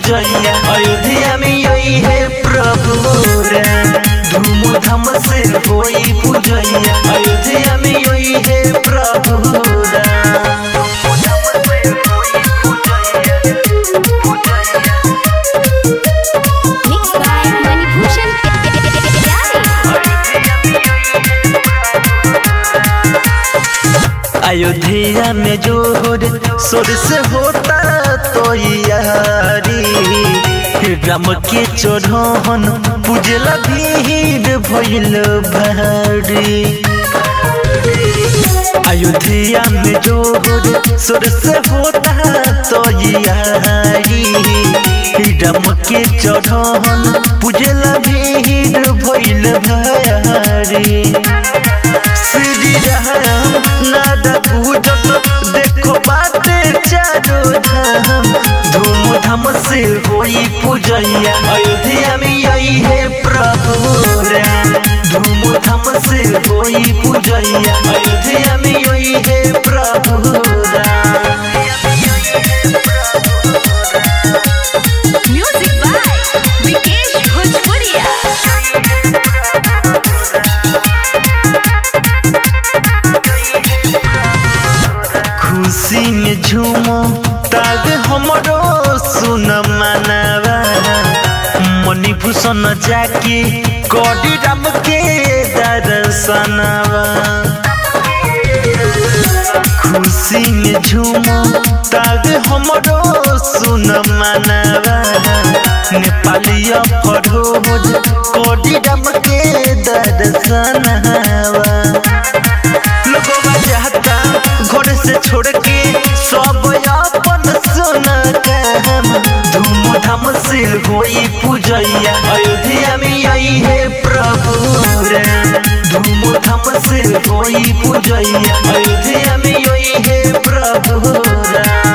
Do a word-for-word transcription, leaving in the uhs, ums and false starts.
पूजैया अयोध्या में यही है प्रभु धूमधाम से होई पूजैया अयोध्या में यही है प्रभु अयोध्या में जोर सोर से होता तो यारी राम के चढ़न पूजला भीड़ भइल भारी अयोध्या में जोर सोर से होता तो यारी राम के चढ़न पूजला भीड़ भइल भारी श्री राम नादा पूजत देखो बाते चारो धाम धूमधाम से होई पूजैया अयोध्या में यही है प्रभु धूमधाम से होई पूजैया अयोध्या में यही है प्रभु म्यूजिक बाय विकेश भोजपुरिया। खुशी में झूमो ताग हमरो सुन मानवा मणिभूषण जाके कौड़ी राम के दर्शनवा खुशी में झूमो ताग हमरो सुन मानवा नेपालिया फरोज कौड़ी राम के दर्शनवा लोगों चाहता घर से छोड़ के सब अपन सोना काम धूमधाम से होई पूजैया अयोध्या में यही है प्रभु धूमधाम से होई पूजैया अयोध्या में यही है प्रभु।